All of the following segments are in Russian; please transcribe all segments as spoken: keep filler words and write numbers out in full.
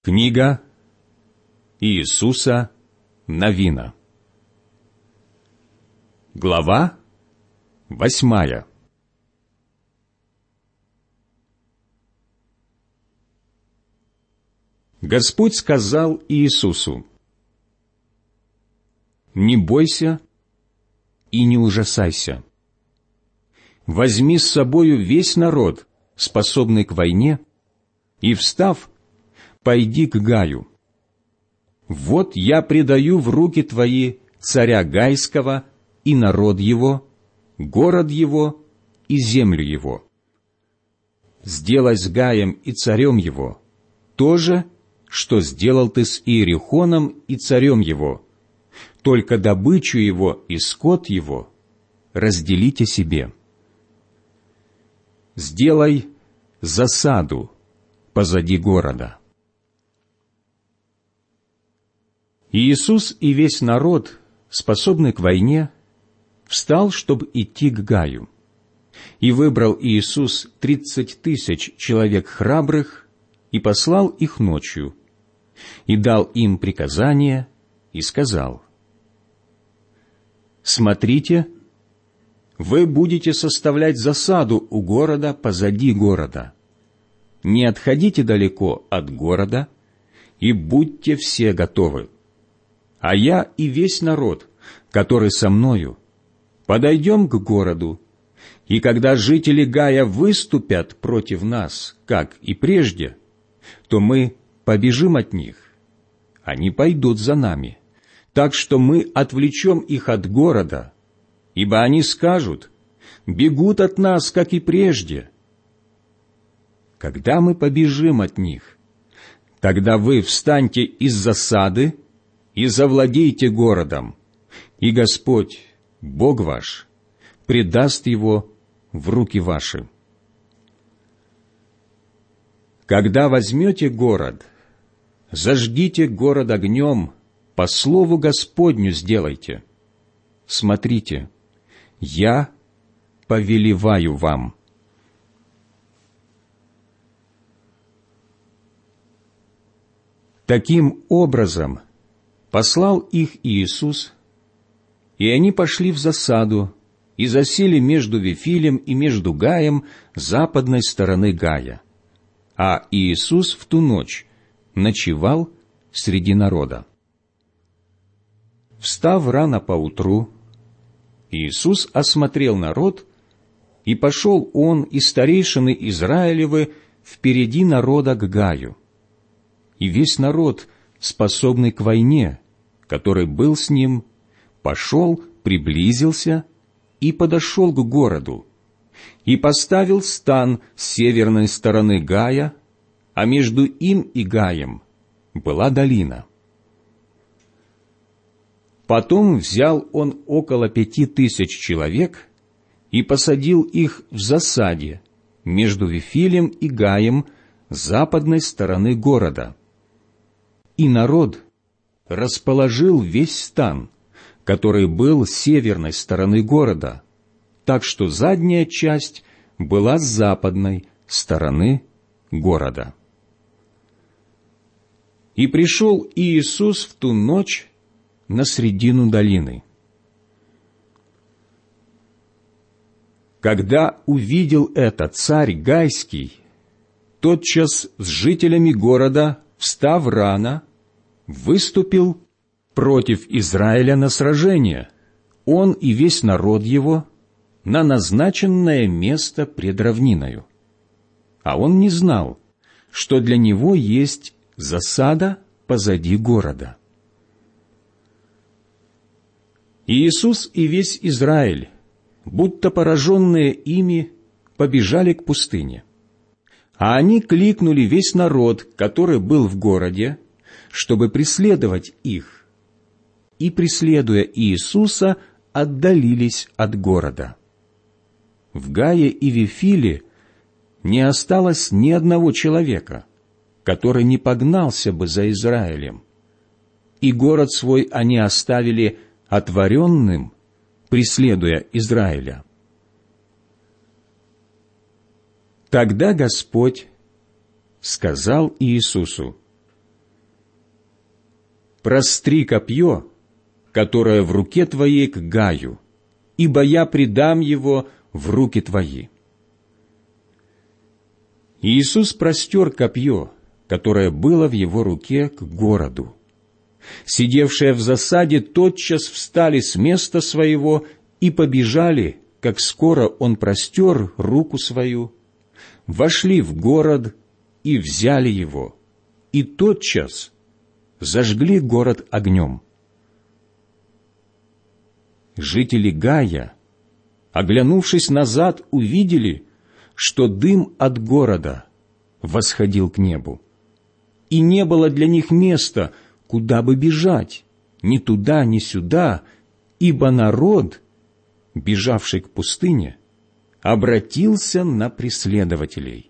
Книга Иисуса Навина. Глава восьмая. Господь сказал Иисусу: «Не бойся и не ужасайся. Возьми с собою весь народ, способный к войне, и, встав, пойди к Гаю. Вот я предаю в руки твои царя Гайского и народ его, город его и землю его. Сделай с Гаем и царем его то же, что сделал ты с Иерихоном и царем его, только добычу его и скот его разделите себе. Сделай засаду позади города». Иисус и весь народ, способный к войне, встал, чтобы идти к Гаю. И выбрал Иисус тридцать тысяч человек храбрых и послал их ночью, и дал им приказание, и сказал: «Смотрите, вы будете составлять засаду у города позади города. Не отходите далеко от города, и будьте все готовы. А я и весь народ, который со мною, подойдем к городу, и когда жители Гая выступят против нас, как и прежде, то мы побежим от них. Они пойдут за нами, так что мы отвлечем их от города, ибо они скажут: бегут от нас, как и прежде. Когда мы побежим от них, тогда вы встаньте из засады и завладейте городом, и Господь, Бог ваш, предаст его в руки ваши. Когда возьмете город, зажгите город огнем, по слову Господню сделайте. Смотрите, я повелеваю вам». Таким образом послал их Иисус, и они пошли в засаду и засели между Вифилем и между Гаем западной стороны Гая. А Иисус в ту ночь ночевал среди народа. Встав рано поутру, Иисус осмотрел народ, и пошел он и старейшины Израилевы впереди народа к Гаю. И весь народ, способный к войне, который был с ним, пошел, приблизился и подошел к городу, и поставил стан с северной стороны Гая, а между им и Гаем была долина. Потом взял он около пяти тысяч человек и посадил их в засаде между Вифилем и Гаем с западной стороны города. И народ расположил весь стан, который был с северной стороны города, так что задняя часть была с западной стороны города. И пришел Иисус в ту ночь на средину долины. Когда увидел это царь Гайский, тотчас с жителями города, встав рано, выступил против Израиля на сражение, он и весь народ его, на назначенное место пред равниною. А он не знал, что для него есть засада позади города. Иисус и весь Израиль, будто пораженные ими, побежали к пустыне. А они кликнули весь народ, который был в городе, чтобы преследовать их, и, преследуя Иисуса, отдалились от города. В Гае и Вифиле не осталось ни одного человека, который не погнался бы за Израилем, и город свой они оставили отворенным, преследуя Израиля. Тогда Господь сказал Иисусу: простри копье, которое в руке твоей, к Гаю, ибо я предам его в руки твои». Иисус простер копье, которое было в его руке, к городу. Сидевшие в засаде тотчас встали с места своего и побежали, как скоро он простер руку свою, вошли в город и взяли его, и тотчас зажгли город огнем. Жители Гая, оглянувшись назад, увидели, что дым от города восходил к небу, и не было для них места, куда бы бежать, ни туда, ни сюда, ибо народ, бежавший к пустыне, обратился на преследователей.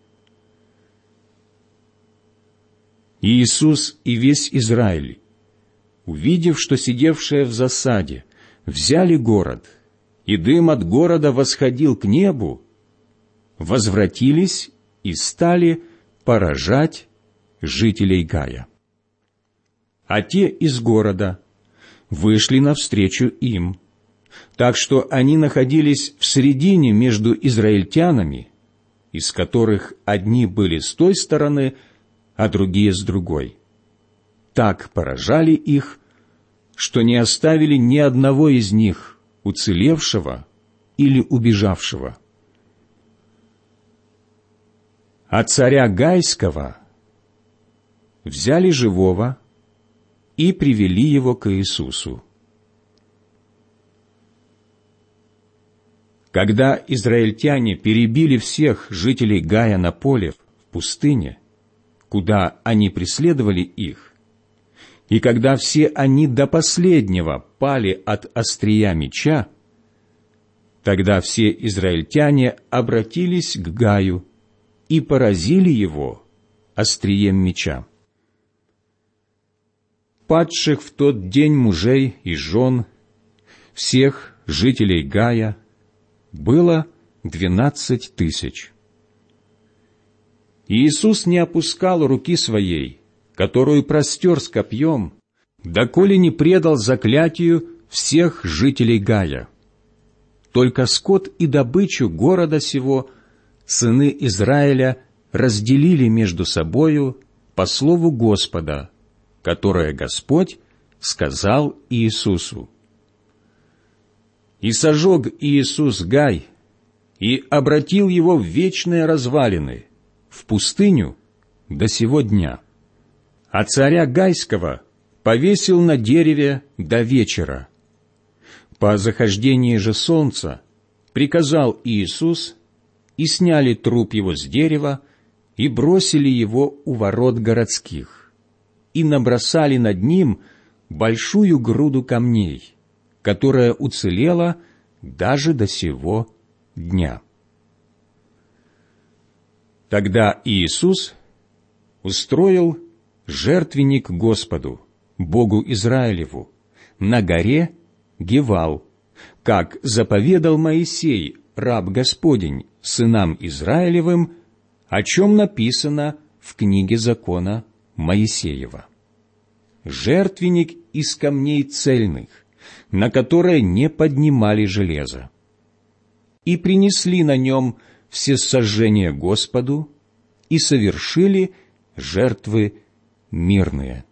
Иисус и весь Израиль, увидев, что сидевшие в засаде взяли город, и дым от города восходил к небу, возвратились и стали поражать жителей Гая. А те из города вышли навстречу им, так что они находились в середине между израильтянами, из которых одни были с той стороны, а другие с другой. Так поражали их, что не оставили ни одного из них, уцелевшего или убежавшего. А царя Гайского взяли живого и привели его к Иисусу. Когда израильтяне перебили всех жителей Гая на поле в пустыне, куда они преследовали их, и когда все они до последнего пали от острия меча, тогда все израильтяне обратились к Гаю и поразили его острием меча. Падших в тот день мужей и жен, всех жителей Гая, было двенадцать тысяч. Иисус не опускал руки своей, которую простер с копьем, доколе не предал заклятию всех жителей Гая. Только скот и добычу города сего сыны Израиля разделили между собою по слову Господа, которое Господь сказал Иисусу. И сожег Иисус Гай, и обратил его в вечные развалины, в пустыню до сего дня. А царя Гайского повесил на дереве до вечера. По захождении же солнца приказал Иисус, и сняли труп его с дерева, и бросили его у ворот городских, и набросали над ним большую груду камней, которая уцелела даже до сего дня. Тогда Иисус устроил жертвенник Господу, Богу Израилеву, на горе Гевал, как заповедал Моисей, раб Господень, сынам Израилевым, о чем написано в книге закона Моисеева. Жертвенник из камней цельных, на которые не поднимали железо. И принесли на нем всесожжение Господу, и совершили жертвы мирные.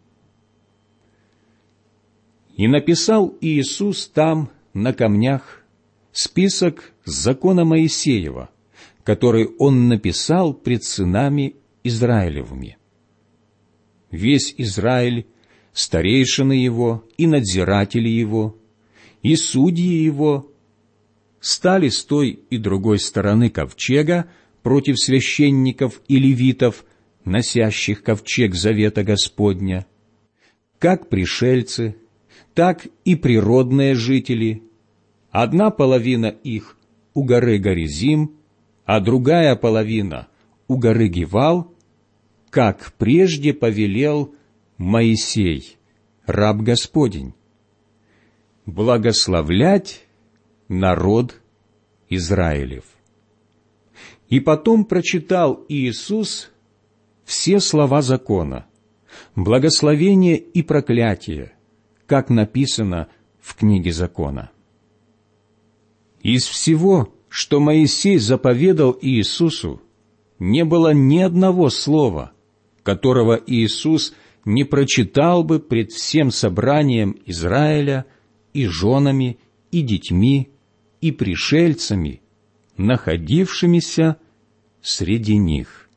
И написал Иисус там, на камнях, список закона Моисеева, который он написал пред сынами Израилевыми. Весь Израиль, старейшины его и надзиратели его, и судьи его стали с той и другой стороны ковчега против священников и левитов, носящих ковчег завета Господня, как пришельцы, так и природные жители. Одна половина их у горы Горизим, а другая половина у горы Гевал, как прежде повелел Моисей, раб Господень, благословлять народ Израилев. И потом прочитал Иисус все слова закона, благословение и проклятие, как написано в книге закона. Из всего, что Моисей заповедал Иисусу, не было ни одного слова, которого Иисус не прочитал бы пред всем собранием Израиля и женами, и детьми, и пришельцами, находившимися среди них.